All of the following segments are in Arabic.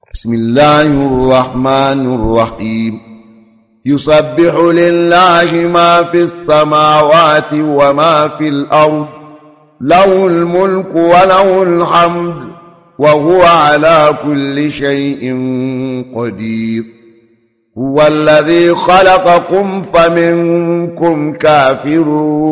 بسم الله الرحمن الرحيم يسبح لله ما في السماوات وما في الأرض له الملك وله الحمد وهو على كل شيء قدير هو الذي خلقكم فمنكم كافر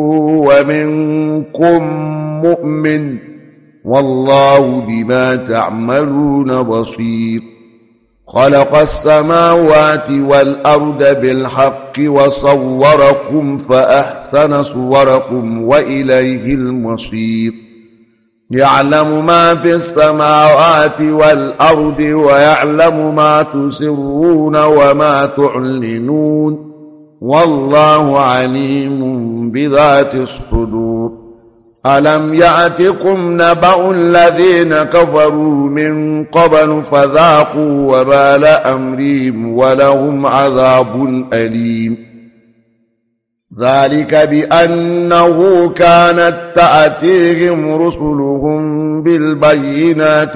ومنكم مؤمن والله بما تعملون بصير خلق السماوات والأرض بالحق وصوركم فأحسن صوركم وإليه المصير يعلم ما في السماوات والأرض ويعلم ما تسرون وما تعلنون والله عليم بذات الصدور ألم يأتكم نبأ الذين كفروا من قبل فذاقوا وبال أمرهم ولهم عذاب أليم ذلك بأنه كانت تأتيهم رسلهم بالبينات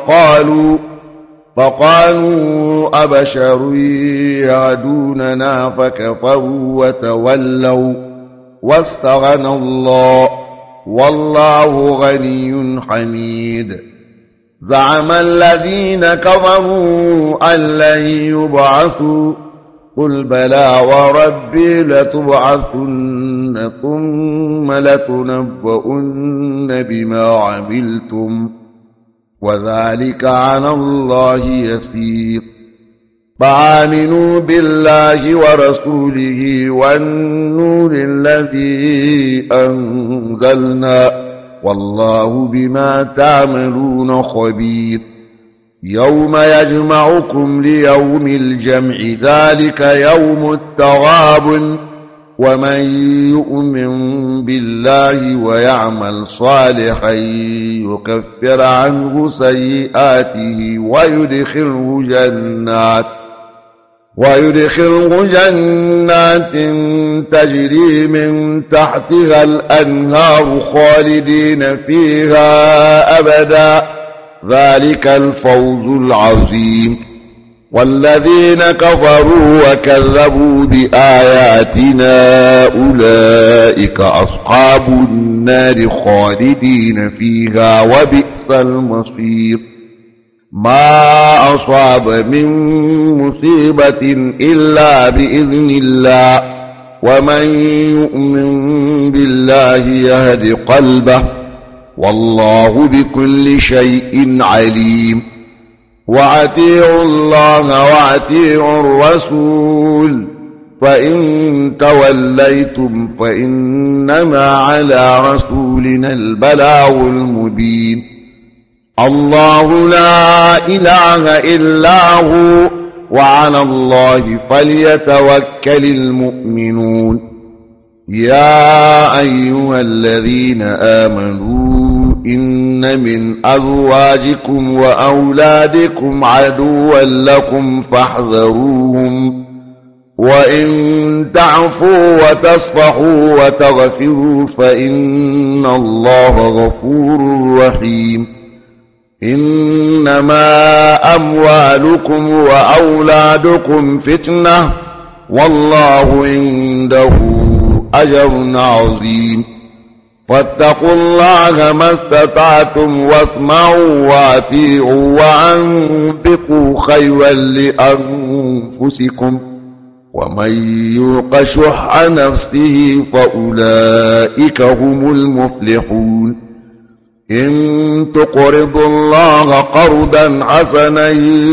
فقالوا أبشر يهدوننا فكفروا وتولوا واستغنى الله والله غني حميد زعم الذين كفروا أن لن يبعثوا قل بلى وربي لتبعثن ثم لتنبؤن بما عملتم وذلك على الله يسير فآمنوا بالله ورسوله والنور الذي أنزلنا والله بما تعملون خبير يوم يجمعكم ليوم الجمع ذلك يوم التغابن ومن يؤمن بالله ويعمل صالحا يكفر عنه سيئاته ويدخله جنات تجري من تحتها الأنهار خالدين فيها أبدا ذلك الفوز العظيم والذين كفروا وكذبوا بآياتنا أولئك أصحاب النار خالدين فيها وبئس المصير ما أصاب من مصيبة إلا بإذن الله ومن يؤمن بالله يهد قلبه والله بكل شيء عليم وأطيعوا الله وأطيعوا الرسول فإن توليتم فإنما على رسولنا البلاغ المبين الله لا إله إلا هو وعلى الله فليتوكل المؤمنون يا أيها الذين آمنوا إن من أزواجكم وأولادكم عدوا لكم فاحذروهم وإن تعفوا وتصفحوا وتغفروا فإن الله غفور رحيم إنما أموالكم وأولادكم فتنة والله عنده أجر عظيم فاتقوا الله ما استطعتم واسمعوا وأطيعوا وأنفقوا خيرا لأنفسكم ومن يوق شح نفسه فأولئك هم المفلحون إن تقرضوا الله قرضا حسنا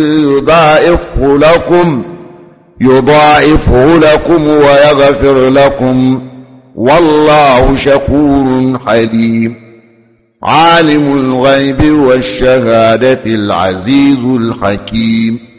يضاعفه لكم ويغفر لكم والله شكور حليم عالم الغيب والشهادة العزيز الحكيم